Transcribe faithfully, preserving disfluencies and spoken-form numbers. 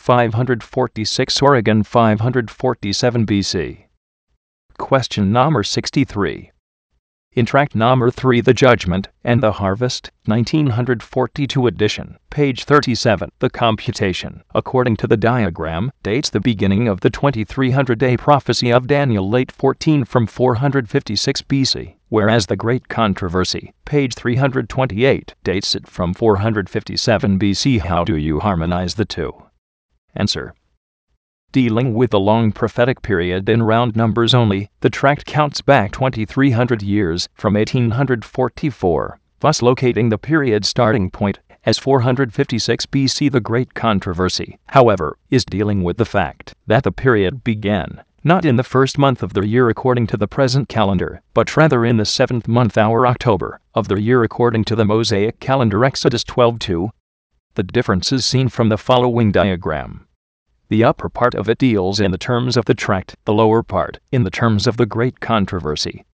five hundred forty-six Oregon five hundred forty-seven B C. Question number sixty-three. In Tract number three, The Judgment and the Harvest, nineteen forty-two edition, page thirty-seven, the computation, according to the diagram, dates the beginning of the twenty-three hundred day prophecy of Daniel late fourteen from four hundred fifty-six B C, whereas the Great Controversy, page three hundred twenty-eight, dates it from four hundred fifty-seven B C. How do you harmonize the two? Answer. Dealing with the long prophetic period in round numbers only, the tract counts back twenty-three hundred years from eighteen forty-four, thus locating the period starting point as four hundred fifty-six B C. The Great Controversy, however, is dealing with the fact that the period began not in the first month of the year according to the present calendar, but rather in the seventh month hour October of the year according to the Mosaic calendar Exodus twelve two. The difference is seen from the following diagram. The upper part of it deals in the terms of the tract, the lower part in the terms of the Great Controversy.